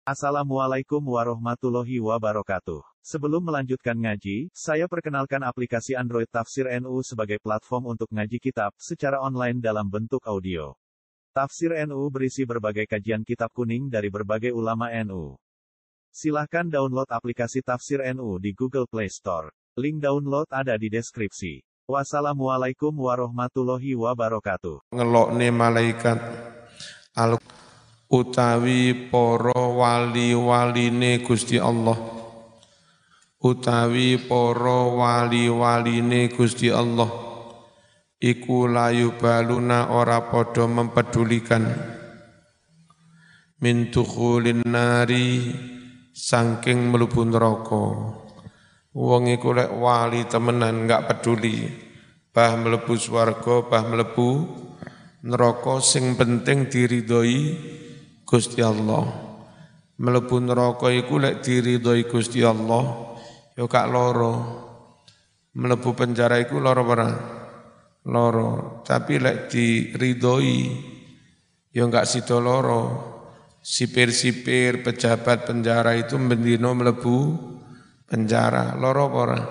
Assalamualaikum warahmatullahi wabarakatuh. Sebelum melanjutkan ngaji, saya perkenalkan aplikasi Android Tafsir NU sebagai platform untuk ngaji kitab secara online dalam bentuk audio. Tafsir NU berisi berbagai kajian kitab kuning dari berbagai ulama NU. Silahkan download aplikasi Tafsir NU di Google Play Store. Link download ada di deskripsi. Wassalamualaikum warahmatullahi wabarakatuh. Ngelokne malaikat utawi para wali-waline Gusti Allah, utawi para wali-waline Gusti Allah iku layu baluna ora padha mempedulikan min dukhulin nari saking mlebu neraka. Wong iku lek wali temenan enggak peduli bah mlebu swarga bah mlebu neraka, sing penting diridhoi Gusti Allah. Mlebu neraka iku lek diridhoi Gusti Allah ya gak lara. Mlebu penjara iku lara ora? Lara. Tapi lek diridhoi ya gak sida lara. Sipir-sipir pejabat penjara itu bendino mlebu penjara. Lara apa ora?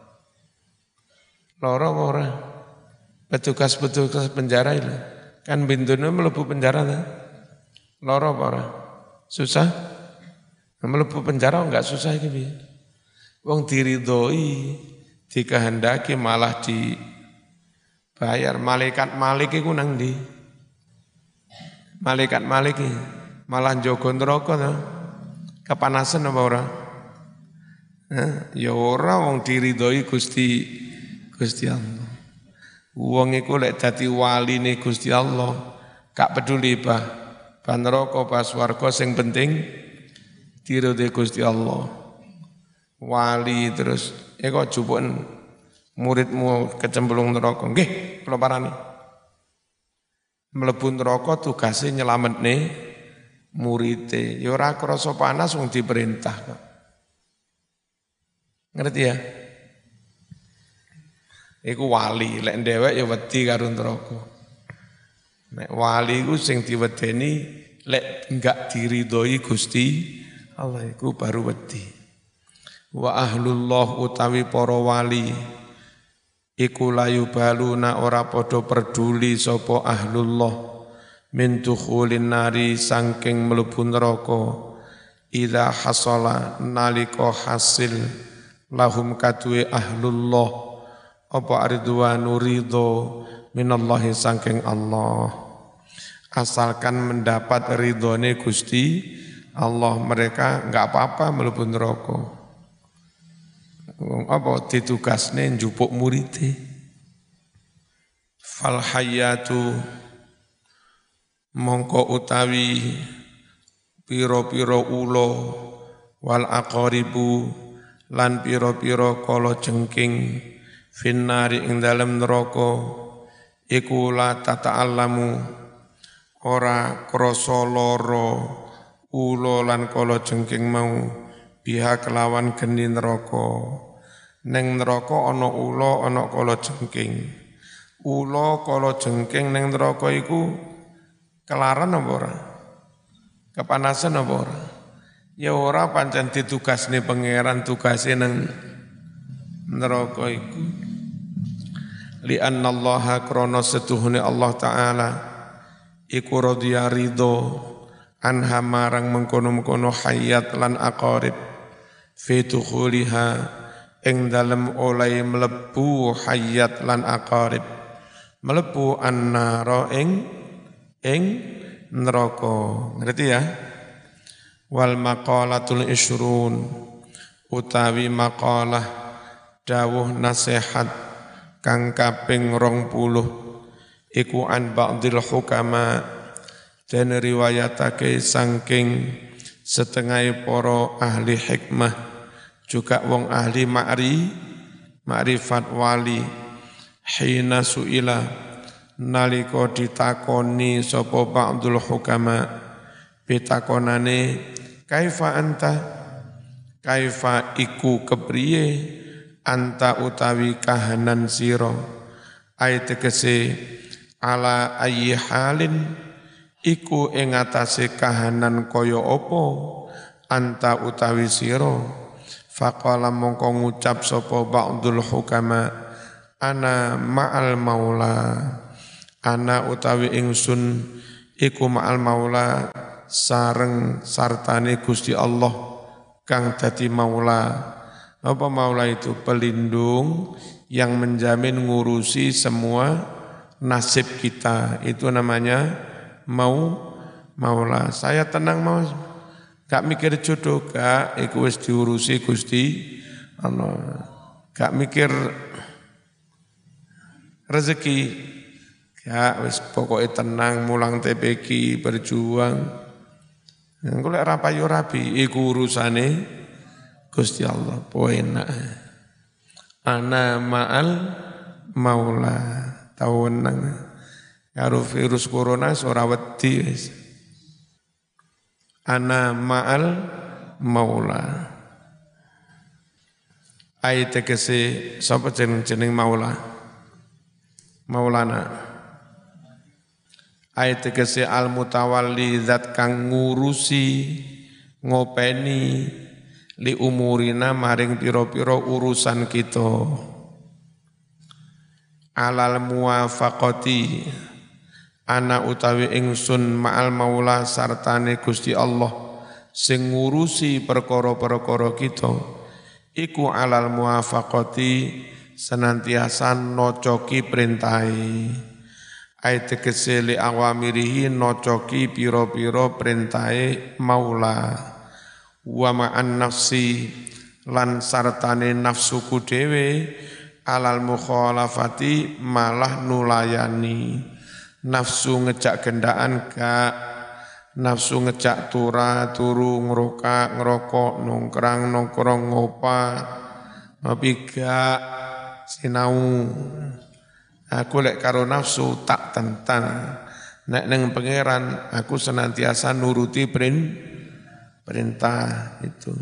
Lara apa ora? Petugas-petugas penjara itu kan bendino mlebu penjara ta? Lara apa ora? Susah? Mlebu penjara enggak susah iki piye? Wong diridhoi, dikehendaki malah dibayar. Malaikat Malik iku nang ndi? Malaikat Malik malah njaga neraka ta? Kepanasan apa ora? Ya ora, wong diridhoi Gusti Allah. Wong iku lek dadi waline Gusti Allah, gak peduli bah neraka pas swarga, sing penting diridhoi Gusti Allah. Wali terus kok jupuken muridmu kecemplung neraka. Nggih, kula parani. Mlebu neraka tugase nyelametne murite. Ya ora krasa panas wong diperintah kok. Ngerti ya? Iku wali, lek dhewek ya wedi karo neraka. Nek wali iku sing diwedeni lek enggak diridhoi Gusti Allah iku baru wedi. Wa ahlullah utawi para wali iku layu baluna ora padha peduli sapa ahlullah min dukhulin nari saking mlebu neraka idza hasala nalika hasil lahum kadue ahlullah apa ridwanu ridho minallahi saking Allah. Asalkan mendapat ridhone Gusti Allah, mereka enggak apa-apa mlebu neraka. Apa ditugasne njupuk murite. Fal hayatu mongko utawi pira-pira ula wal aqaribu lan pira-pira kala jengking finnari ing dalem neraka iku la tata'allamu ora krasa lara ula lan kala jengking mau biha kelawan geni neraka. Ning neraka ana ula ana kala jengking. Ula kala jengking ning neraka iku kelaran apa ora? Kepanasan apa ora? Ya ora, pancen ditugasne pangeran, tugase nang neraka iku. Li annallaha krana setuhune Allah Ta'ala iku radhiya ridho anha marang mengkono-mengkono hayat lan aqarib fi dukhuliha ing dalem oleh mlebu hayat lan aqarib mlebu annara ing neraka. Ngerti ya? Wal maqalatul isyrun utawi maqalah dawuh nasihat kang kaping 20 iku an ba'dil hukama dan riwayatake saking setengah para ahli hikmah juga wong ahli ma'rifat wali hina suila nalika ditakoni sapa ba'dul hukama pitakonane kaifa anta kaifa iku kepriye anta utawi kahanan sira ayat tegese ala ayyi halin iku ing atase kahanan kaya apa anta utawi sira faqala mongko ngucap sapa ba'dul hukama ana ma'al maula ana utawi ingsun iku ma'al maula sareng sartane Gusti Allah kang dadi maula. Apa maula itu? Pelindung yang menjamin ngurusi semua nasib kita. Itu namanya maula. Saya tenang Mas. Gak mikir jodoh, gak iku wis diurusi Gusti Allah. Gak mikir rezeki, gak wis pokoknya tenang mulang TPQ berjuang. Engko lek ra payu rabi iku urusane Gusti Allah, enak. Ana ma'al maula, tawenang. Karo virus corona ora wedi wis. Ana ma'al maula. Ayat tegese sapa jeneng maula? Maulana. Ayat tegese al-mutawalli zat kang ngurusi ngopeni li umurina maring pira-pira urusan kita. Alal muwafaqati ana utawi ingsun ma'al maula sartane Gusti Allah sing ngurusi perkara-perkara kita iku alal muwafaqati senantiasa nocoki perintahe. Ayat tegese li awamirihi nocoki piro-piro perintahe maula wa ma'an nafsi lan sartane nafsuku dhewe alal mukhalafati malah nulayani. Nafsu ngejak gendaan gak, nafsu ngejak turu ngerokok nongkrong tapi gak sinau. Aku lek karo nafsu tak tentang. Nek neng pangeran aku senantiasa nuruti perintah itu.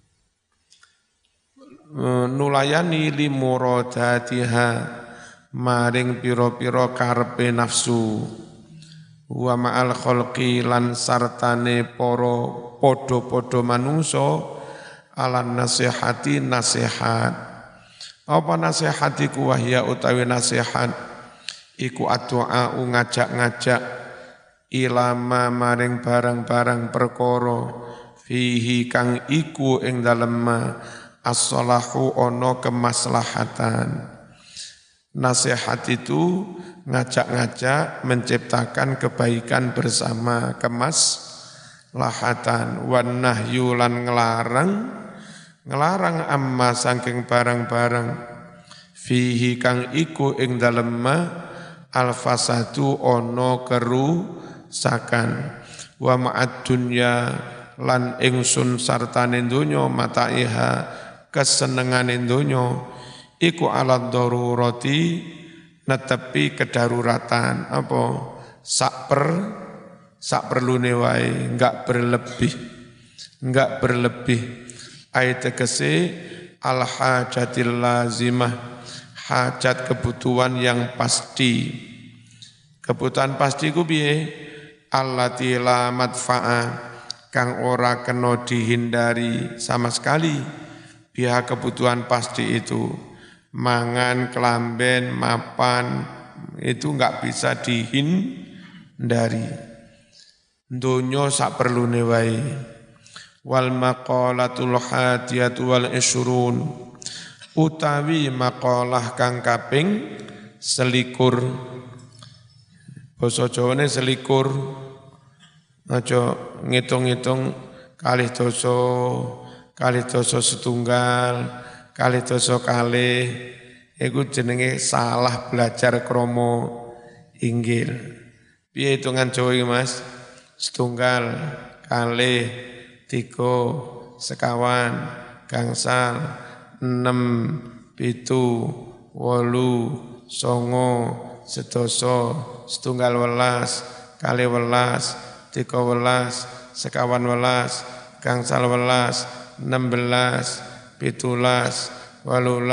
Nulayani li muradatiha maring piro-piro karepe nafsu. Wa ma'al khalqi lan sartane para padha-padha manungso alan nasihati nasihat. Apa nasihat iku wahya utawi nasihat iku addu'a ngajak-ngajak ilama maring barang-barang perkara fihi kang iku ing dalem as-salahu ana kemaslahatan. Nasihat itu ngajak-ngajak menciptakan kebaikan bersama kemaslahatan. Wan nahyu lan ngelarang amma saking barang-barang fihi kang iku ing dalem al-fasadu ana kerusakan wa ma'ad dunya lan ingsun sartane donya mataiha kesenengane donya iku alat darurati netepi kedaruratan apa sak perlune wae enggak berlebih ayat tegese al-hajatil lazimah hajat kebutuhan yang pasti. Kebutuhan pasti ku piye? Allati la madfa'a kang ora kena dihindari sama sekali. Biha kebutuhan pasti itu mangan, kelamben, mapan itu enggak bisa dihindari. Donya sak perlune wae. Wal maqalatul hadiyatu wal isyrun utawi maqalah kang kaping selikur. Basa Jawane selikur. Aja ngitung-ngitung kalih dosa setunggal, kalih dosa kalih. Iku jenenge salah belajar krama inggil. Piye hitungan Jawa iki Mas? Setunggal, kalih, 3, sekawan, gangsal, 6, 7, 8, 9, 10, setunggal welas, kalih welas, 13, sekawan welas, gangsal welas, 16, 17, 18,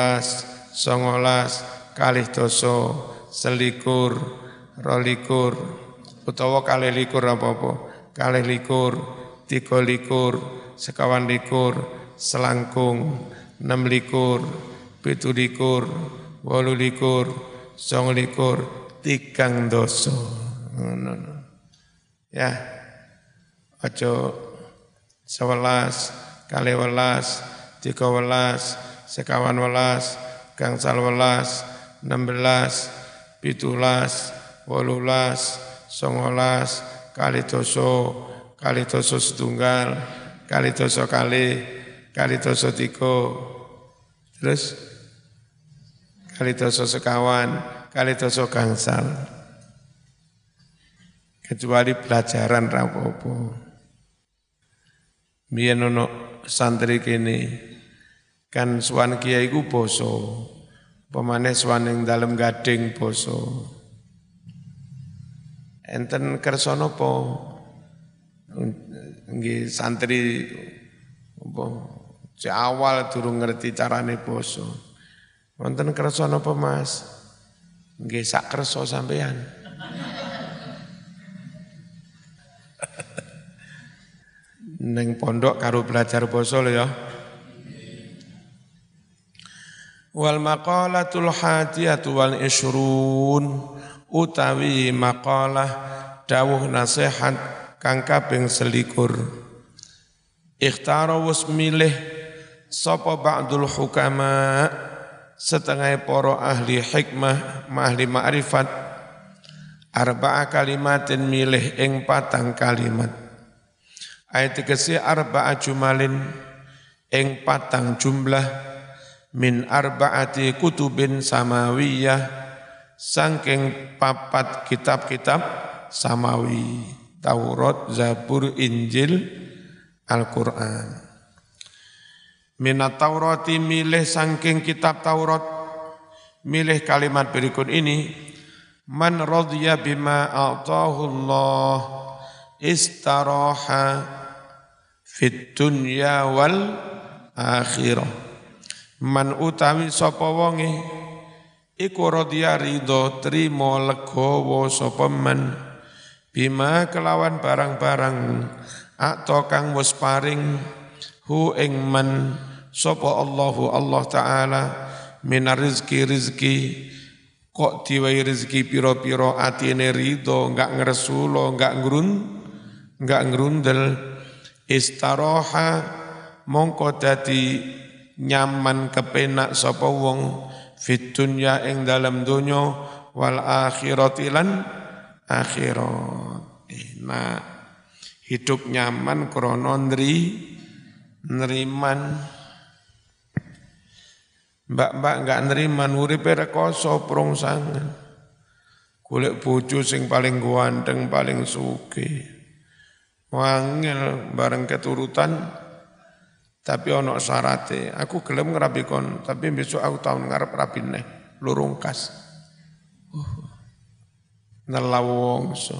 19, kalih dosa, 21, 22, utawa kalih 21 apa-apa, kalih 23, 24, sekawan likur, selangkung, 6 likur, 7 likur, 8 likur, 9 likur, 3 dosa. Ya, aja 11, 12, 13, sekawan welas, gangsal welas, 16, 17, 18, 19, kali dosa setunggal, kali dosa kali dosa 3, terus kali dosa sekawan, kali dosa gangsal. Kecuali pelajaran rapopo. Biyen ono santri kene kan suwan kiai ku poso. Pemane suwan ing dalem gading poso. Enten kersa napa? Nggih santri apa awal durung ngerti carane poso. Wonten kersa napa Mas? Nggih sak kersa sampean. Neng pondok karo belajar poso lho ya. Wal maqalatul hadiyatu wal isrun utawi maqalah dawuh nasihat kang kaping 21. Ikhtara wis milih sapa ba'dul hukama setengah para ahli hikmah, ahli ma'rifat arba'a kalimatin milih ing 4 kalimat. Ayat tegese arba'a jumalin ing 4 jumlah min arba'ati kutubin samawiyah saking 4 kitab-kitab samawi, Taurat, Zabur, Injil, Al-Qur'an. Minat Taurati milih saking kitab Taurat, milih kalimat berikut ini, man radhiya bima a'tahu Allah istaraha fit dunya wal akhirah. Man utawi sapa wonge iku radhiya ridho trimo legowo sapa man bima kelawan barang-barang atau kang wis paring hu ing man sapa Allahu Allah taala minar rizki kok diwai rezeki piro-piro atine ridho enggak ngresulo enggak ngrundel istaroha mongko dadi nyaman kepenak sapa wong fit dunya ing dalam donya wal akhirati lan akhirat. Nah, hidup nyaman krana neriman. Mbak-mbak enggak neriman uripe rekoso prongsangan. Golek bojo sing paling ganteng, paling sugih. Wangel bareng keturutan tapi ono syarate. Aku gelem ngrabi kon, tapi besok aku tahun ngarep rabi neh, lurungkas. Nelawongso.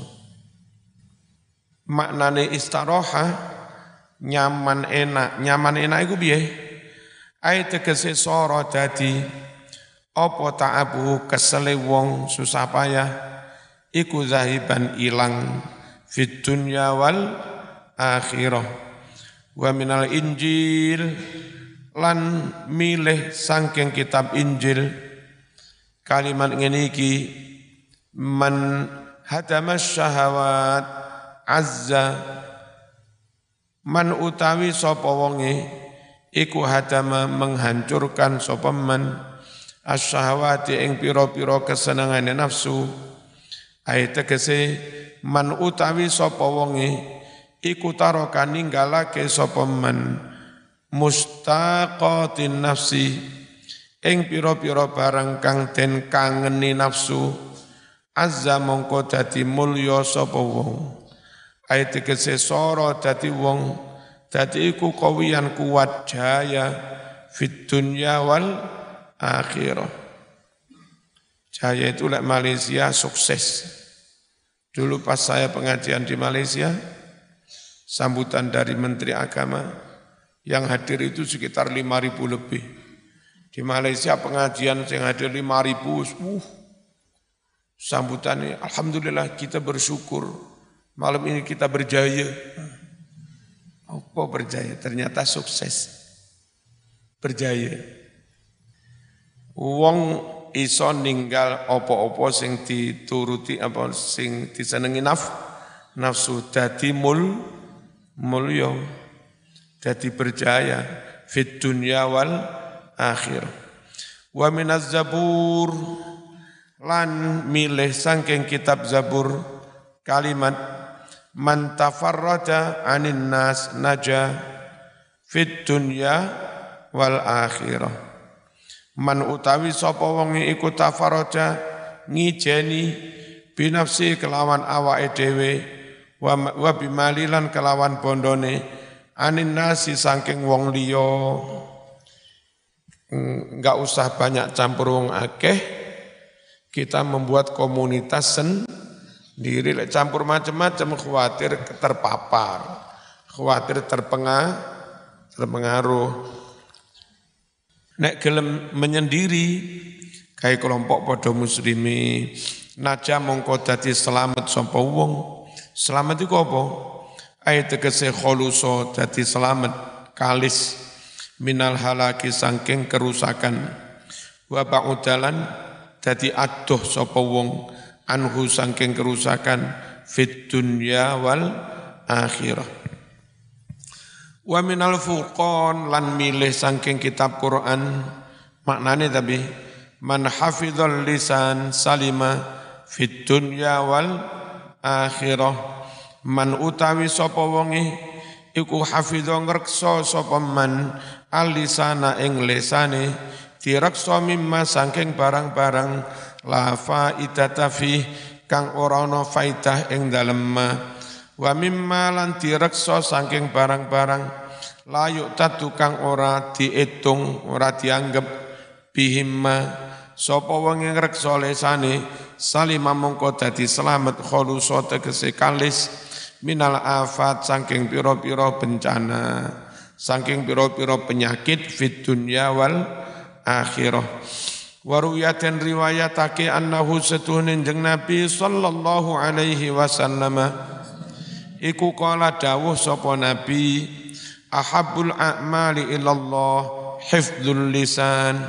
Maknane istaroha nyaman enak iku piye? Ai tegese sora dadi apa ta'abu kesele wong susah payah iku zahiban ilang fit dunya wal akhirah. Wa minal Injil lan milih saking kitab Injil kalimat ngene iki man hadamas syahawat azza man utawi sapa wonge iku hadama menghancurkan sapa man asyahawati ing pira-pira kesenengane nafsu. Ayat tegese man utawi sapa wonge iku taraka ninggalake sapa man mustaqatin nafsi ing pira-pira barang kang den kangeni nafsu azza mongko dadi mulya sapa wong. Ayat tegese sora dadi wong dadi iku kawiyan kuat jaya fit dunya wal akhirah. Jaya itu lek Malaysia sukses. Dulu pas saya pengajian di Malaysia, sambutan dari Menteri Agama, yang hadir itu sekitar 5.000 lebih. Di Malaysia pengajian yang hadir 5.000, sambutannya, alhamdulillah kita bersyukur, malam ini kita berjaya. Apa berjaya? Ternyata sukses. Berjaya. Wong iso ninggal apa-apa sing dituruti apa sing disenengi nafsu dadi mulya, dadi berjaya fid dunya wal akhir. Wa minaz zabur lan milih saking kitab Zabur kalimat man tafarraja anin nas naja fid dunya wal akhirah. Man utawi sapa wong iku tafarraja ngijeni binafsi kelawan awake dhewe wa bimalilan kelawan bondone anin nasi saking wong liya. Enggak usah banyak campur wong akeh, kita membuat komunitas sendiri. Campur macam-macam khawatir terpapar, khawatir terpengaruh. Nek gelem menyendiri kayak kelompok padha muslimi naja mongko dadi selamat sapa wong. Selamat iku apa? Ayat tegese khuluso dadi selamat kalis minal halaki saking kerusakan wa ba'udalan dadi adoh sapa wong anhu saking kerusakan fit dunya wal akhirah. Wa minal furqan lan milih saking kitab Quran maknane tapi man hafizal lisan salima fit dunya wal akhirah. Man utawi sapa wonge iku hafizon ngreksa sapa man alisana ing lisane direksa mimma saking barang-barang la faidata fi kang ora ana faidah ing dalem wa mimma lan direksa saking barang-barang la yu'tatu kang ora diitung ora dianggep bihimma sapa wong ngreksa lisane salima mongko dadi selamat khulusa tegese kalis minal afat saking pira-pira bencana saking pira-pira penyakit fid dunya wal akhirah. Waruyaten riwayatake annahu setuhne jeng Nabi sallallahu alaihi wasallam iku kala dawuh sapa Nabi ahabbul a'mali ilallah hifdzul lisan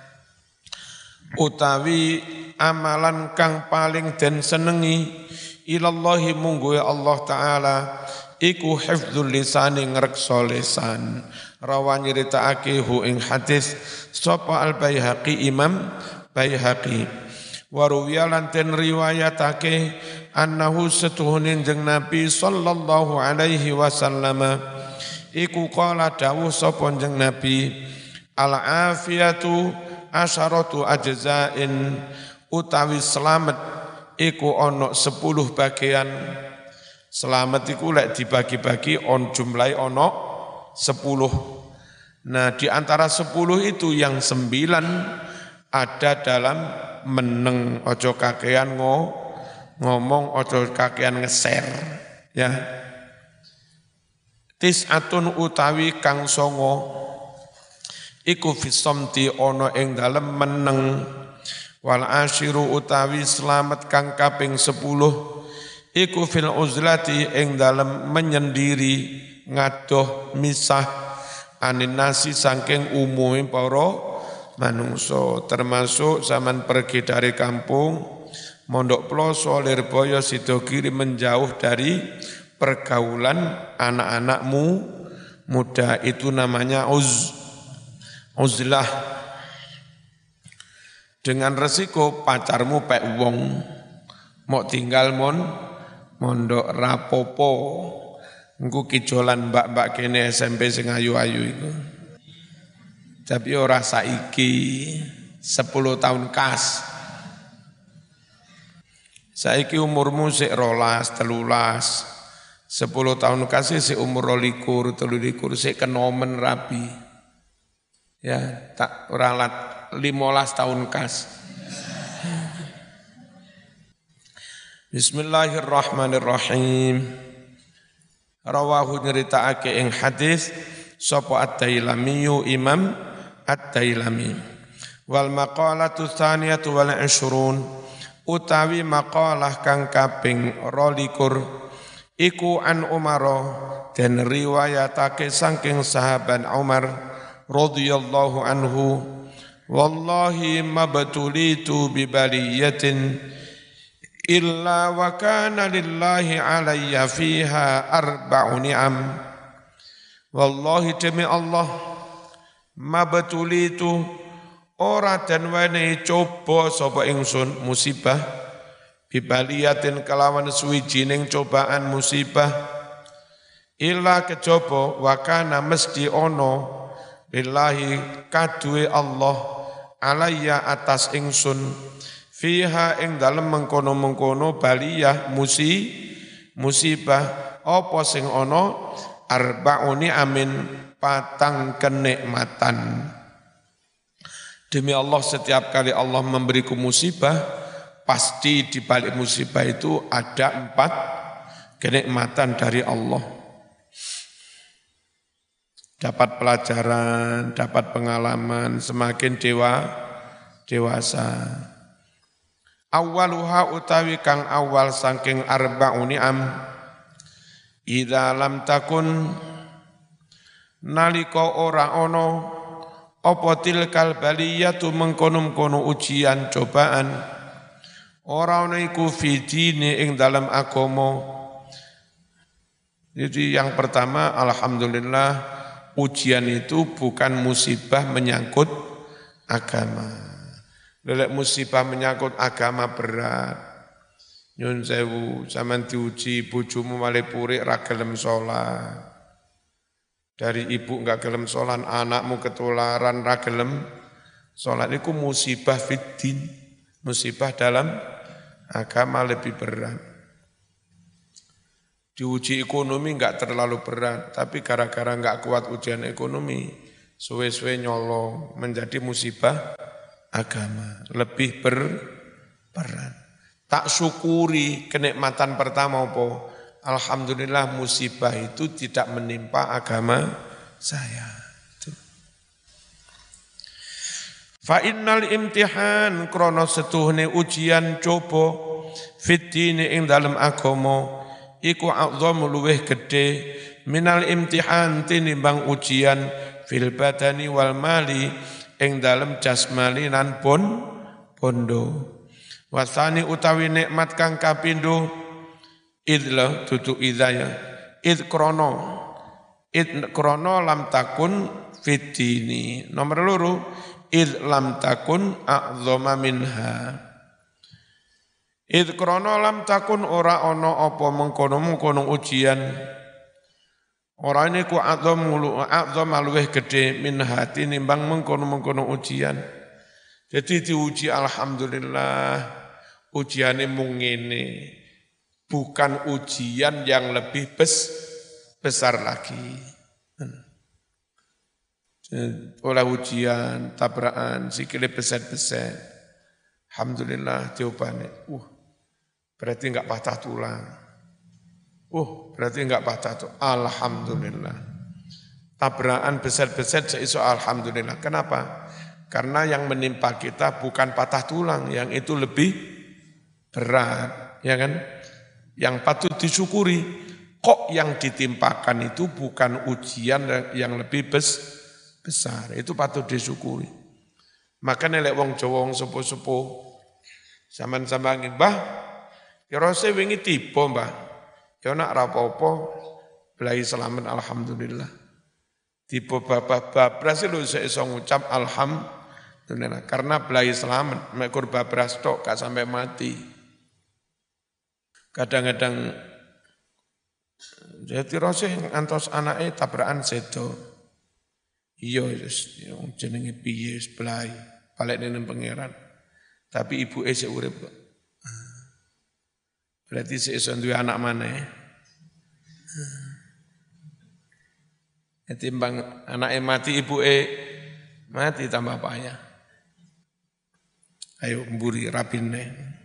utawi amalan kang paling den senengi ilallahi munggu Allah Ta'ala iku hifdzul lisani ngreksa lisan. Rawan nyeritakake hu ing hadis sapa al-Baihaqi Imam Baihaqi wa ruwiya lan ten riwayatake annahu setuhunin jeng Nabi sallallahu alaihi wasallam iku qala dawuh sapa jeng Nabi al-afiyatu asyaratu ajzain utawi selamat iku ono 10 bagian. Selamat iku lek dibagi-bagi jumlahe ono 10. Nah di antara 10 itu yang 9 ada dalam meneng, ojo kakean ngomong, ojo kakean ngeser ya. Tis'atun utawi kang songo iku fisomti ono ing dalem meneng. Wal asyiru utawi selamat kang kaping 10 iku fil uzlati ing dalem menyendiri ngadoh misah anin nasi saking umum para manungsa termasuk zaman pergi dari kampung mondok ploso Lirboyo Sidogiri menjauh dari pergaulan anak-anakmu muda itu namanya uzlah. Dengan resiko pacarmu pek wong, mau tinggal mondok rapopo, engko kijolan mbak-mbak kene SMP sing ayu-ayu iku. Tapi ora saiki 10 tahun kas. Saiki umurmu sik 12, 13. 10 tahun kas sik umur 22, 23 sik kenomen rabi. Ya, tak ralat 15 tahun kas. Bismillahirrahmanirrahim. Rawahu nyeritakake ing hadis sapa Ad-Dailami Imam Ad-Dailami. Wal maqalatu tsaniyatu wal 20 utawi maqalah kang kaping 22 iku an Umar dan riwayatake saking sahabat Umar radhiyallahu anhu, wallahi mabtulitu bibaliyatin illa wa kana lillahi alayya fiha arba'u ni'am. Wallahi demi Allah, mabtulitu ora den wenehi coba sapa ingsun musibah bibaliyatin kelawan suwijining cobaan musibah illa kejaba wa kana mesti ono lillahi kaduwe Allah alayya atas ingsun fiha ing dalem mengkono-mengkono baliyah musibah apa sing ono arba'uni amin patang kenikmatan. Demi Allah, setiap kali Allah memberiku musibah, pasti di balik musibah itu ada 4 kenikmatan dari Allah. Dapat pelajaran, dapat pengalaman, semakin dewasa. Awaluha utawi kang awal saking arba'un ni'am, idza lam takun nalika ora ono apa tilkal baliyatu mengkono-kono ujian cobaan ora ana iku fidine ing dalam agama. Jadi yang pertama, alhamdulillah, ujian itu bukan musibah menyangkut agama. Lelek musibah menyangkut agama berat. Nyun sewu, sampean diuji bojomu male purik ra gelem salat. Dari ibu enggak gelem sholat, anakmu ketularan ra gelem sholat, itu musibah fiddin, musibah dalam agama lebih berat. Diuji ekonomi enggak terlalu berat, tapi gara-gara enggak kuat ujian ekonomi, suwe-suwe nyolong, menjadi musibah agama, lebih berat. Tak syukuri kenikmatan pertama apa? Alhamdulillah musibah itu tidak menimpa agama saya. Fa innal imtihan krono setuhne ujian coba fiddini ing dalam agama iku a'zamu luweh gede minal imtihan tinimbang ujian fil badani wal mali ing dalam jasmani lan bondo. Wasani utawi nikmat kang kapindo idlah tutu idaya id krono lam takun fitini. Nomor 2 id lam takun a'zama minha. Id krono lam takun ora ono apa mengkono ujian ora niku a'zama luweh gede minha tinimbang mengkono ujian. Jadi diuji alhamdulillah ujiane mung ngene. Bukan ujian yang lebih besar lagi. Oleh ujian, tabrakan, sikile beset-beset. Alhamdulillah jawabannya. Berarti enggak patah tulang. Berarti enggak patah tulang. Alhamdulillah. Tabrakan beset-beset seiso alhamdulillah. Kenapa? Karena yang menimpa kita bukan patah tulang, yang itu lebih berat, ya kan? Yang patut disyukuri, kok yang ditimpakan itu bukan ujian yang lebih besar, itu patut disyukuri. Maka nelek wong Jawa wong sepuh-sepuh, sampean-sampean Mbah, kira se wingi tiba Mbah, ya nak ra apa-apa, belai selamat alhamdulillah. Tiba babras lho iso ngucap alhamdulillah, karena belai selamat, mekur babras tok gak sampai mati. Kadang-kadang jadi rasa antos anake tabrakan sedo. Iya jenenge piye sebelai balik ning pangeran. Tapi ibuke sik urip. Berarti sik iso duwe anak maneh. Timbang anake mati ibuke mati tambah payah. Ayo mburi rapine.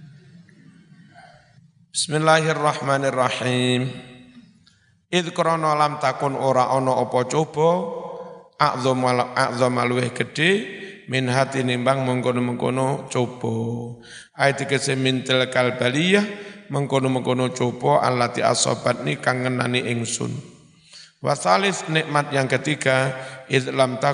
Bismillahirrahmanirrahim. Idh krono lam takun ora ono apa coba a'zama luweh gede min hati nimbang mengkono-mengkono coba. Ayat kese mintil kalbaliyah mengkono-mengkono coba allati asobat ni kang ngenani ingsun. Wasalis nikmat yang ketiga, id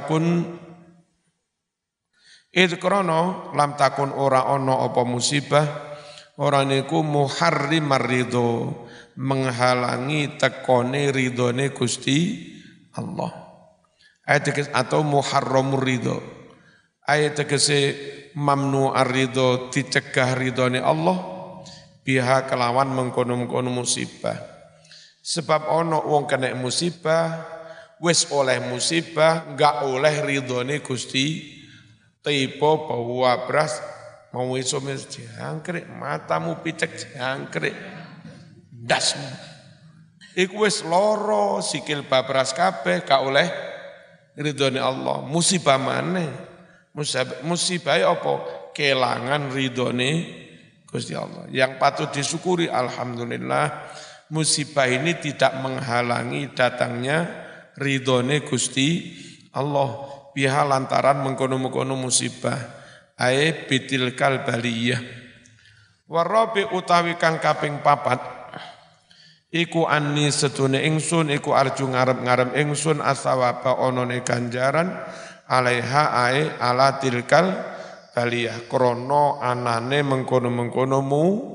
krono lam takun ora ono apa musibah, ora niku muharrimar ridho, menghalangi tekone ridhone Gusti Allah. Ayat atau muharramur ridho. Ayat tegese mamnu'ar ridho, dicegah ridhone Allah, biha kelawan mengkono-mengkono musibah. Sebab ono wong kena musibah, wis oleh musibah, enggak oleh ridhone Gusti, tiba bawa beras, mau iso jangkrik, matamu picek jangkrik, dasmu. Iku wis loro, sikil babras kabeh, gak oleh ridhone Allah. Musibah maneh? Musibah apa? Kelangan ridhone Gusti Allah. Yang patut disyukuri, alhamdulillah, musibah ini tidak menghalangi datangnya ridhone Gusti Allah, biha lantaran mengkono-mengkono musibah, ae bitilkal baliyah. Warabi utawi kang kaping papat, iku anni setune ingsun, iku arju ngarep-ngarep ingsun asawaba onone ganjaran, alaiha ae ala tilkal baliyah, krono anane mengkono-mengkono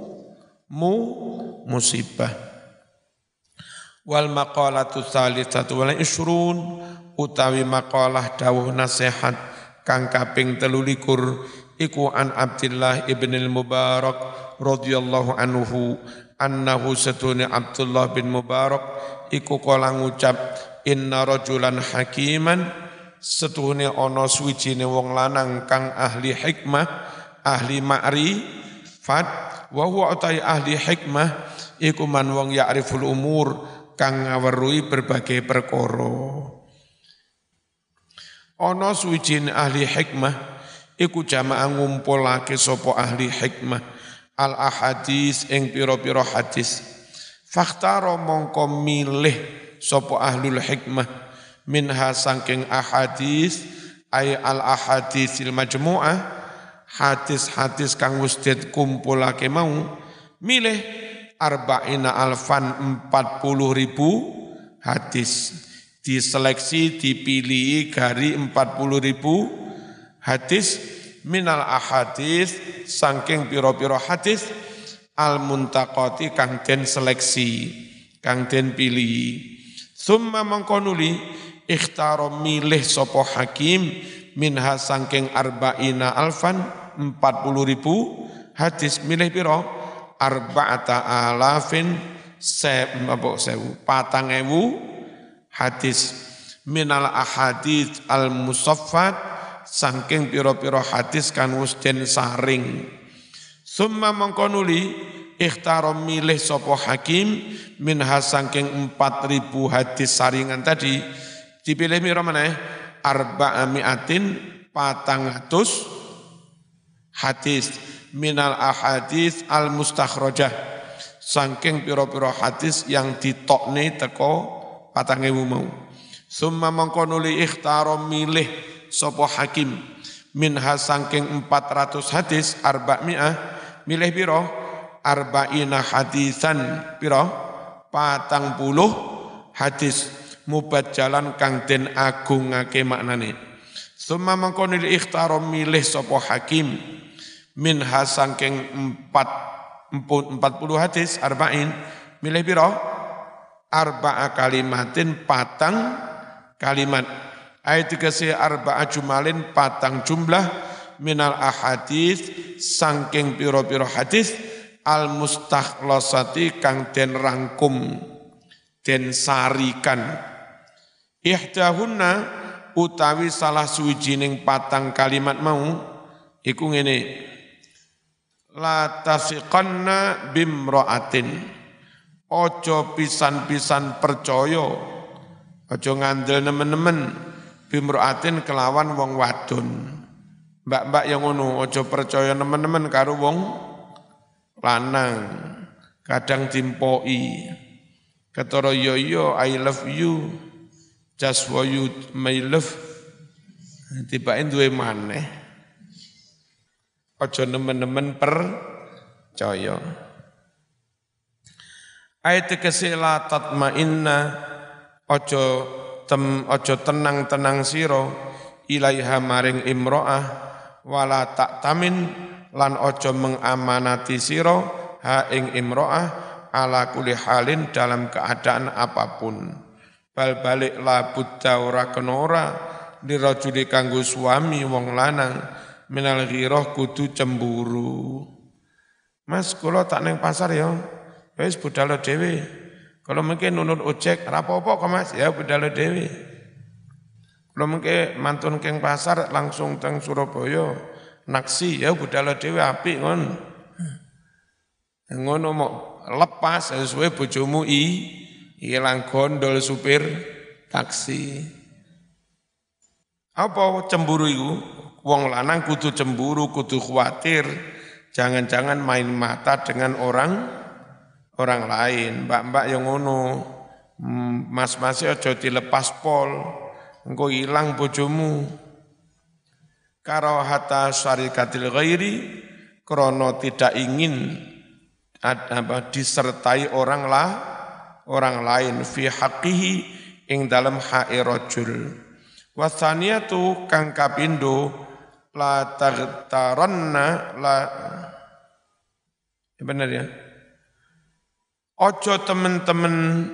musibah. Wal maqalatu tsalitsatu wal isrun, utawi maqalah dawuh nasihat kang kaping 23 iku an Abdullah ibnil Mubarak radhiyallahu anhu annahu satuni Abdullah bin Mubarak iku kala ngucap, inna rajulan hakiman, setune ana suwijine wong lanang kang ahli hikmah, ahli ma'rifat, wa huwa utai ahli hikmah iku man wong ya'riful umur, kang ngaweruhi berbagai perkara. Ana suwijine ahli hikmah iku jamaah ngumpulake sapa ahli hikmah al ahadis ing pira-pira hadis. Fakhtaro mongko milih sapa ahlul hikmah minha saking ahadis, ay al ahadisil majmu'ah, hadis-hadis kang wis dikumpulake mau, milih arba'ina alfan 40.000 hadis, diseleksi dipilih dari 40.000 hadis minal ahadis saking pira-pira hadis al muntaqati kang den seleksi, kang den pilih. Summa mangkonuli ikhtaro milih sapa hakim minha saking arba'ina alfan 40.000 hadis, milih pira? Arba'ata alafin patang ewu hadis minal ahadits al musaffat saking pira-pira hadis kan wis den saring. Summa mangkonuli ikhtaro milih sapa hakim minha saking 4.000 hadis saringan tadi, dipilih pira meneh? Arba'amiatin 400 hadis minal ahadits al mustakhrajah saking pira-pira hadis yang ditokne teko 4.000 mau. Summa mangkonuli ikhtaro milih sapa hakim minha saking 400 hadis arba'mi'ah, milih pira? Arba'ina hadisan, pira? 40 hadis mubadjalan kang den agungake maknane. Summa mangkonuli ikhtaro milih sapa hakim minha saking 40 hadis arba'in, milih pira? Arba'a kalimatin, 4 kalimat. Ayat dikasih arba'a jumalin, 4 jumlah minal ahadis saking pira-pira hadis al mustakhlasati kang den rangkum, den sarikan. Ihdahunna utawi salah suwijining 4 kalimat mau iku ngene, la tasiqanna bimra'atin, ojo pisan-pisan percaya, ojo ngandel nemen-nemen, bimra'atin kelawan wong wadon. Mbak-mbak yang ngono, ojo percaya nemen-nemen karo wong lanang, kadang timpoi. Ketara yo I love you, just for you my love, tibain duwe maneh. Ojo nemen-nemen percaya. Ayat tegese la tatma'inna ojo tenang-tenang sira ilaiha maring imro'ah wala taktamin lan ojo mengamanati sira ha ing imro'ah ala kulli halin dalam keadaan apapun. Bal balik la budda ora kena ora dirajuli kanggo suami wong lanang minal ghirah kudu cemburu. Mas kula tak neng pasar ya wis budal dhewe. Kalau mungkin nunut ojek rapopo kok Mas ya budal dhewe. Kalau mungkin mantun keng pasar langsung teng Surabaya naksi ya budal dhewe apik ngon. Ngono mau lepas sesuai bojomu ilang gondol supir taksi. Apa cemburu itu? Wong lanang kudu cemburu, kudu khawatir. Jangan-jangan main mata dengan orang lain. Mbak-mbak yang ngono, mas-mas aja dilepas pol, engko ilang bojomu. Karahata syarikatil ghairi, krono tidak ingin disertai orang lain fi haqqihi ing dalam haqqi rajul. Wasaniyatu kang kapindo la taghtaranna la bener ya. Ojo temen-temen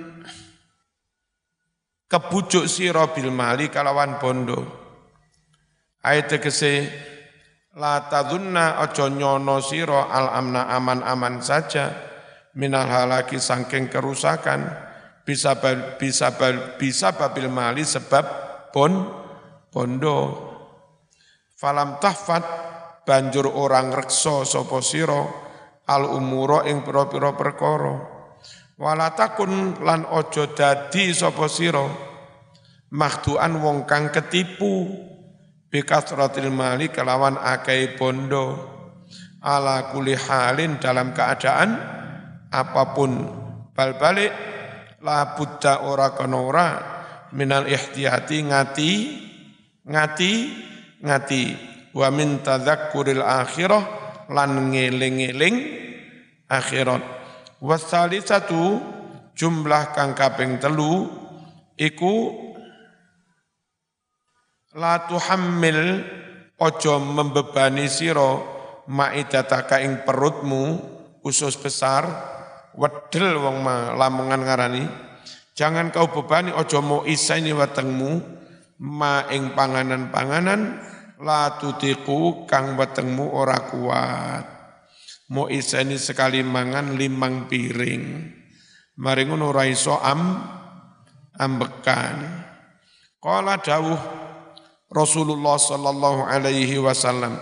kebujuk sira bil mali kalawan bondo. Ayat tegese la tadunna ojo nyono sira al amna aman-aman saja minal halaki sangking kerusakan bisa babil mali sebab bondo. Falam tahfat banjur orang reksa sapa sira al umura ing pira-pira perkara. Wala takun lan aja dadi sapa sira makhduan wong kang ketipu bikasratil mali kelawan akeh bondo ala kulli halin dalam keadaan apapun. Bal balik la budda ora kena ora minal ihtiyati ngati wa min tadzakkuril akhirah lan ngeling-eling akhirat. Wasalisatu jumlah kang kaping 3 iku la tuhammil ojo membebani sira maidataka ing perutmu usus besar wedel wong lamongan ngarani. Jangan kau bebani ojo mau isani wetengmu ma ing panganan-panganan la tutiku kang wetengmu ora kuat. Mau isani sekali mangan 5 piring. Mari ngono ora iso ambekan. Qala dawuh Rasulullah sallallahu alaihi wasallam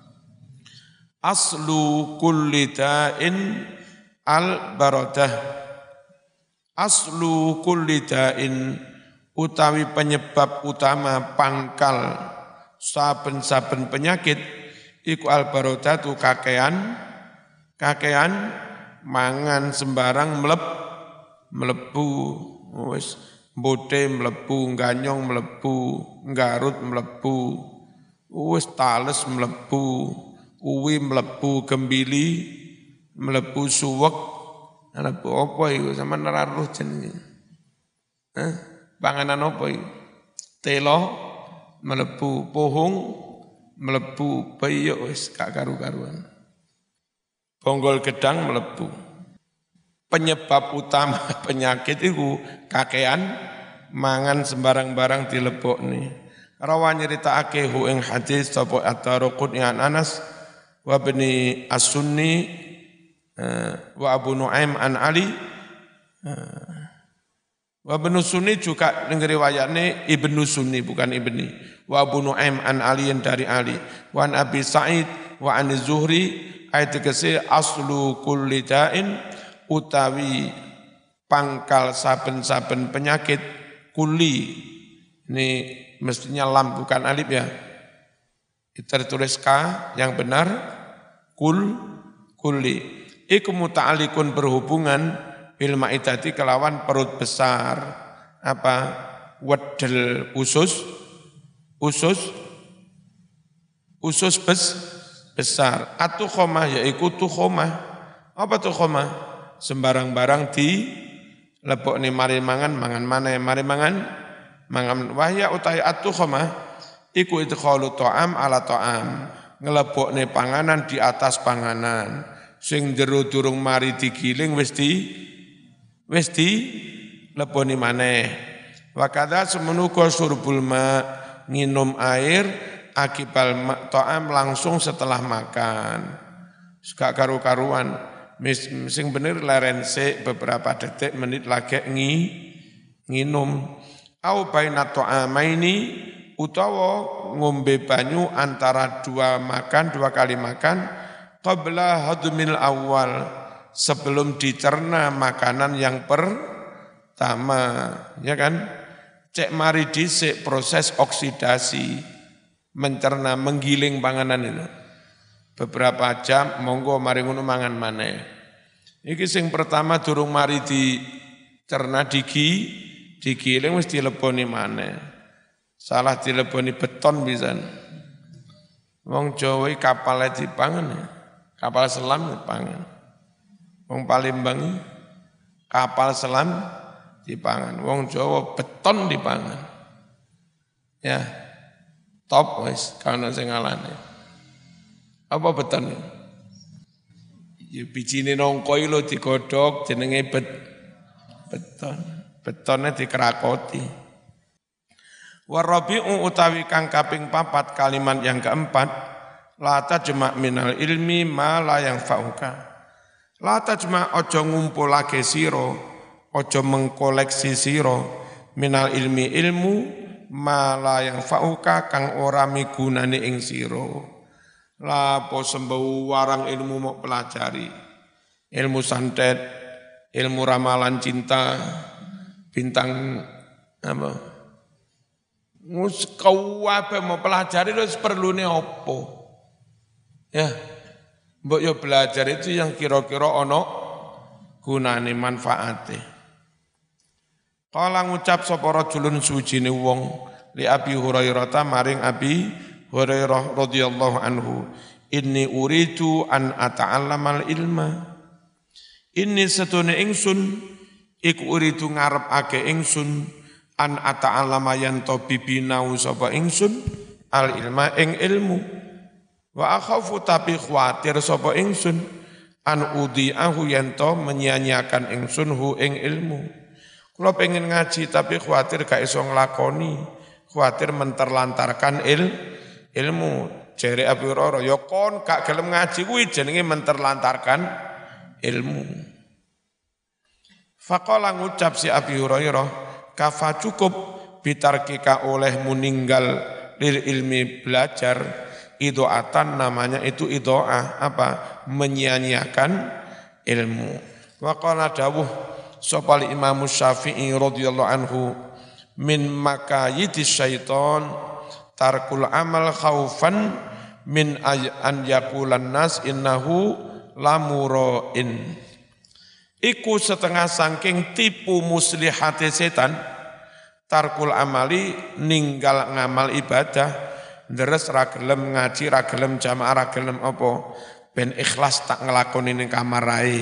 aslu kulli da'in al-baradah. Aslu kulli da'in utawi penyebab utama pangkal saben-saben penyakit iku al-baradah tu kakean mangan sembarang mlebu wis bote mlebu ganyong mlebu nggarut mlebu wis tales mlebu uwi mlebu gembili mlebu suwek mlebu apa iku sampean ora roh jenenge panganan apa iku telo mlebu pohong mlebu peyuk wis gak karu-karuan bonggol gedang mlebu. Penyebab utama penyakit itu kakean mangan sembarang-barang dilebokne. Rawan nyeritakake hu ing hadis sapa At-Taruqutni an Anas wa Ibni As-Sunni wa Abu Nuaim an Ali wa Ibnu Sunni juga ning riwayatne Ibnu Sunni bukan Ibni wa Abu Nuaim an Ali dari Ali wa an Abi Sa'id wa an Zuhri ayat tegese aslu kulli da'in utawi pangkal saben-saben penyakit kuli. Ini mestinya lam bukan alif ya. Tertulis K yang benar kuli. Iku muta'alikun berhubungan bil ma'idati kelawan perut besar. Apa? Wedel usus besar. Atukhomah yaiku tukhomah. Apa tukhomah? Sembarang barang lebokne mari mangan maneh mari mangan wahya utai at-tukhmah iku idkhalu ta'am ala ta'am ngelebokne panganan di atas panganan sing jero durung mari digiling wis di leboni maneh wa kadza semenuka surbul ma nginum air akibal ta'am langsung setelah makan gak karu-karuan sing bener leren sik beberapa detik menit lagi nginum au baina ta'amaini utawa ngombe banyu antara dua kali makan qabla hadmil awal sebelum dicerna makanan yang pertama ya kan cek mari dhisik proses oksidasi mencerna menggiling panganan itu beberapa jam monggo mari ngono mangan maneh iki sing pertama durung mari dicerna digiling wis dileboni maneh salah dileboni beton pisan wong Jawa kapale dipangan kapal selam dipangan wong Palembang kapal selam dipangan wong Jawa beton dipangan ya top wis kana sing ngalane apa beton ya bijine nongko lho digodhog jenenge betonnya dikerakoti warabi'u utawi kang kaping 4 kalimat yang keempat la tajma' minal ilmi ma la yanfa'uka la tajma' aja ngumpulake sira aja mengkoleksi sira minal ilmi ilmu ma la yanfa'uka kang ora migunani ing sira lapo sembau warang ilmu mau pelajari ilmu santet ilmu ramalan cinta bintang apa kabeh mau pelajari terus perlune opo ya mbok yo belajar itu yang kira-kira ono gunane manfaate kala ngucap sapa rajulun sujine wong li Abi Hurairah maring Abi Hurairah radhiyallahu anhu inni uridu an ata'allamal ilma inni satune ingsun iku uridu ngarepake ingsun an ata'allama yen to bibinau sapa ingsun al ilma ing ilmu wa akhafu tapi khawatir sapa ingsun an udiahu yen to menyia-nyiakan ingsun hu ing ilmu kula pengen ngaji tapi khawatir gak iso nglakoni khawatir menterlantarkan ilmu jere Abu Hurairah ya kon gak gelem ngaji kuwi jenenge menterlantarkan ilmu faqala ngucap si Abi Hurairah kafa cukup bitarkika olehmu ninggal lil ilmi belajar idoatan namanya itu idoah apa menyia-nyiakan ilmu wa qala dawuh sapa Imam Syafi'i radhiyallahu anhu min makayidis syaiton tarkul amal khaufan min an yaqulan nas innahu lamurain iku setengah saking tipu muslihate setan tarkul amali ninggal ngamal ibadah deres ra gelem ngaji ra gelem jamaah ra gelem apa ben ikhlas tak nglakoni ning kamar ae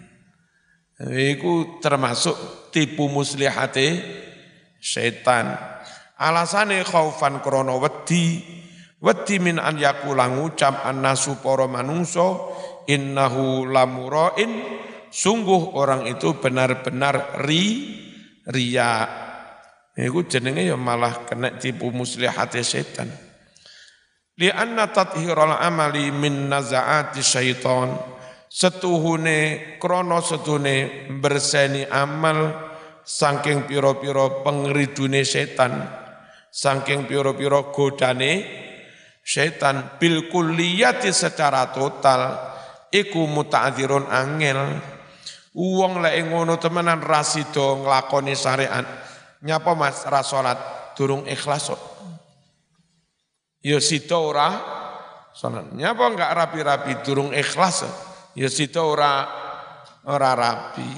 iku termasuk tipu muslihate setan alasane khaufan krana wedi min an yaqula ngucap annasu para manungsa innahu lamurain sungguh orang itu benar-benar riya iku jenenge ya malah kena tipu muslihate setan li anna tathiral amali min nazaati syaiton setuhune krana setune berseni amal saking pira-pira pengridune setan saking pira-pira godane setan bil kulliyati secara total iku muta'adzirun angel wong lek ngono temenan ra sida nglakoni syariat nyapa Mas ra salat durung ikhlas kok ya sida ora salat nyapa enggak rapi-rapi durung ikhlas ya sida ora rapi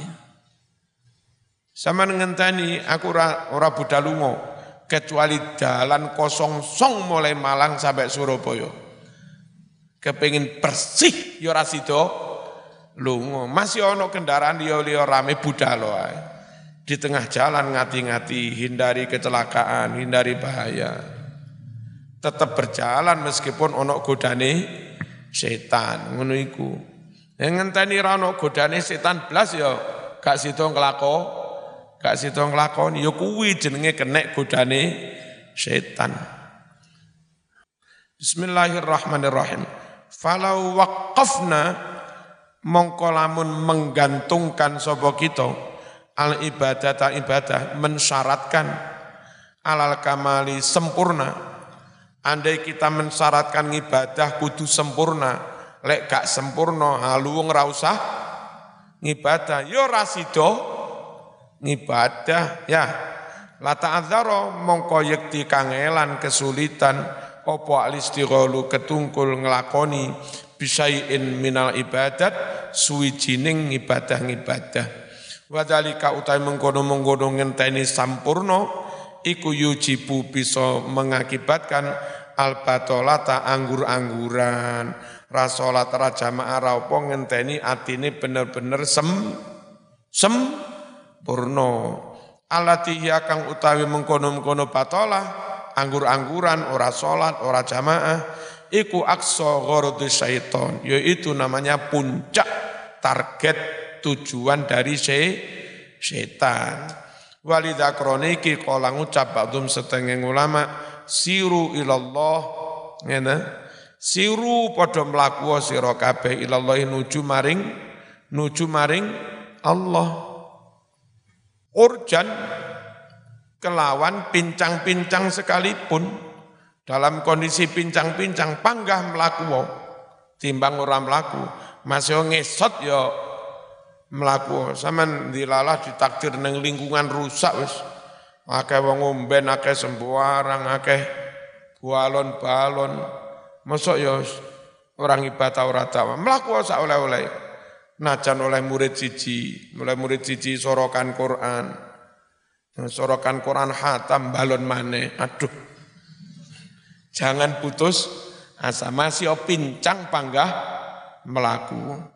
sama ngenteni aku ora budal lunga kecuali dalan kosong song mulai Malang sampai Surabaya. Kepengin bersih ya ora sida lunga. Masih ana kendaraan liya-liya rame budal wae. Di tengah jalan ngati-ngati, hindari kecelakaan, hindari bahaya. Tetap berjalan meskipun ono godane setan, ngono iku. Yang ngenteni ra ono godane setan blas ya gak sida nglakoni, ya kuwi jenenge kenek godane setan. Bismillahirrahmanirrahim. Falau waqafna mongko lamun menggantungkan sapa kita al ibadah mensyaratkan alal kamali sempurna. Andai kita mensyaratkan ibadah kudu sempurna, lek gak sempurna haluwung ra usah ngibadah, yo ra sida ngibadah ya. La ta'adzara mongko yekti kangelan kesulitan apa al-istighalu ketungkul nglakoni bisain minal ibadat suwijining ibadah-ibadah. Wadhalika utai mengkono-mengkono ngenteni sampurno iku yujibu bisa mengakibatkan al-batolata anggur-angguran rasolat rajama'a raupo ngenteni atine bener-bener sempurno. Alatiya kang utawi mengkono-mengkono batolah anggur-angguran ora salat ora jamaah iku aqsa gharadi syaiton, yaitu namanya puncak target tujuan dari setan. Walidha kroniki qala ngucap ba'dhum setengah ulama siru ilallah ngene siru padha mlaku sira kabeh ilallah nuju maring Allah urjan kelawan pincang-pincang sekalipun. Dalam kondisi pincang-pincang panggah mlaku timbang ora mlaku. Masih ngesot ya mlaku. Sampeyan dilalah ditakdir ning lingkungan rusak wis. Akeh wong ngomben, akeh sembarang, akeh balon-balon. Mosok ya orang ibadah ora tahu. Mlaku sak oleh-oleh. Najan oleh murid siji sorokan Quran. Sorokan Quran khatam balon maneh. Aduh. Jangan putus asa, masih pincang panggah melaku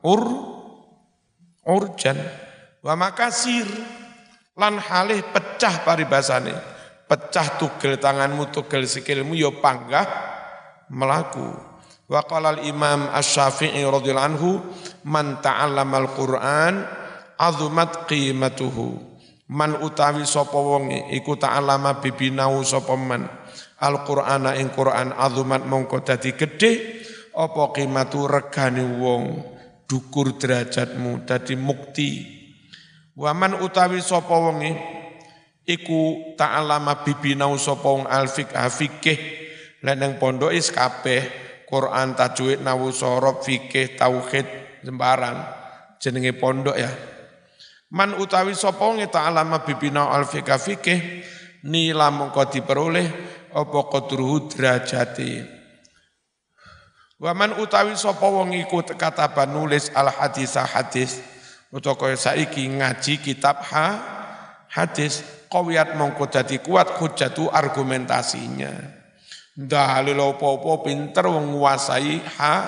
urjan wa makasir lan halih pecah paribasane, pecah tugel tanganmu tugel sikilmu ya panggah melaku. Wa qala al-Imam Asy-Syafi'i radhiyallahu anhu man ta'allamal Qur'an azumat qimatuhu. Man utawi sapa wonge iku ta'allama bibinau sapa man Al-Qur'ana ing Qur'an azumat mongko dadi gedhe apa qimatu regane wong dukur derajatmu dadi mukti. Waman utawi sapa wonge iku ta'allama bibinau sapa wong al-fikih lan nang pondok is kabeh Quran tajwid nahwu sorof fikih tauhid sembarang jenenge pondok ya. Man utawi sapa wong ta'allama bibinau al-fikih nila mongko diperoleh apa qadruhu derajati. Waman utawi sapa wong iku kataban nulis al hadis utawa kaya saiki ngaji kitab hadis qawiyat mongko dadi kuat hujjatu argumentasinya. Dalil apa-apa pinter wong nguasai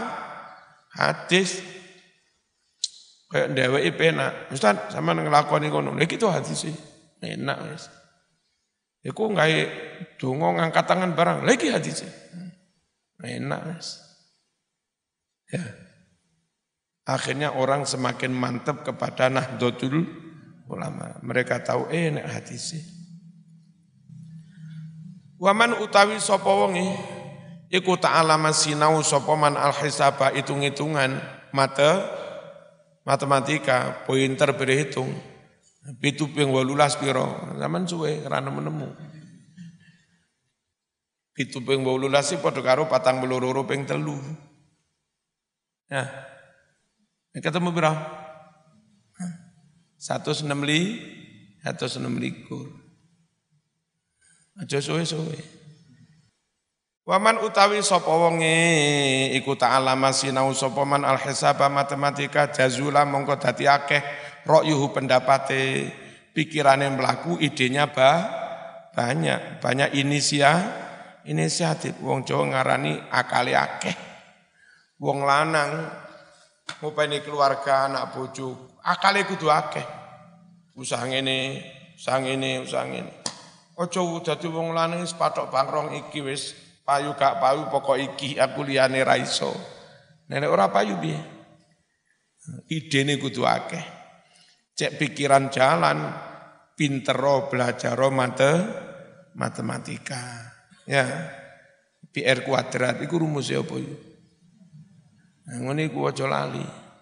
hadis kayak dheweke penak. Ustaz sampean nglakoni ngono. Lha iki to hadis enak wis. Iku gawe donga ngangkat tangan barang, lagi hadis. Enak Mas. Ya. Akhirnya orang semakin mantap kepada Nahdlatul Ulama. Mereka tahu enak hadis. Waman utawi sapa wonge iku ta'alama sinau sapa man al-hisaba hitung-hitungan matematika, pointer berhitung. 7 ping 18 piro, zaman suwe karena menemu. 7 ping 18 sih padha karo 42 ping 3. Ya. Ketemu piro? 165. Aja suwe-suwe. Waman utawi sapa wonge iku ta'alama sinau sapa man al-hisaba matematika jazula mongko dadi akeh ra'yuhu pendapate pikirane mlaku idenya banyak inisiatif wong Jawa ngarani akale akeh wong lanang ngopeni keluarga anak bojo akale kudu akeh usah ngene usang ini. Ojo dadi wong lanang wis patok bangrong iki wis payu gak payu pokok iki aku liyane ra iso. Nek ora payu piye? Idene kudu akeh. Cek pikiran jalan, pintero belajaro matematika. Ya. PR kuadrat iku rumusé apa yo? Ngene iku aja lali.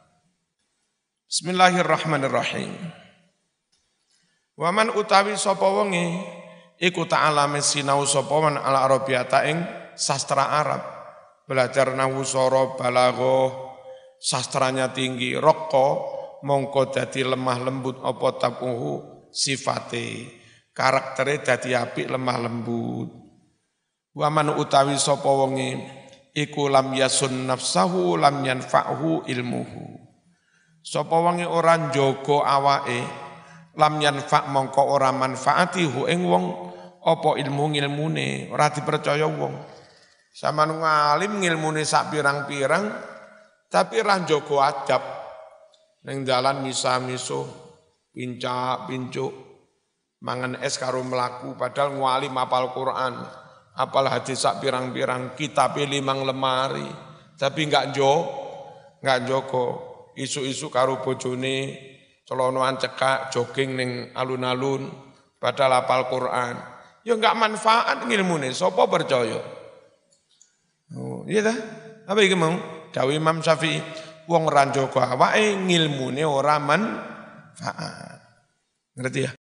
Bismillahirrahmanirrahim. Waman utawi sapa wonge iku ta'alame sinau sapa man al arabiyata ing sastra Arab, belajar nahwu sora balaghah, sastranya tinggi, raqqa mongko dadi lemah lembut apa tabuhu sifate, karaktere dadi apik lemah lembut. Waman utawi sapa wonge iku lam yasun nafsahu lam yanfa'hu ilmuhu. Sapa wonge ora njaga awake, lam yanfa' mongko ora manfaati hu ing wong apa ilmune ora dipercaya wong. Saman ngalim ngilmune sak pirang-pirang tapi ra njaga adab. Ning dalan misa-miso, pincak-pincuk, mangan es karo mlaku padahal ngalim apal Quran, apal hadis sak pirang-pirang, kitab 5 lemari, tapi enggak njogo. Isu-isu karo bojone celonoan cekak jogging ning alun-alun padahal hafal Quran. Ya enggak manfaat ngilmune, sapa percaya? Oh, iya dah. Apa iki mau? Dawuh Imam Syafi'i, wong ra njaga awake ngilmune ora manfaat. Ngerti ya?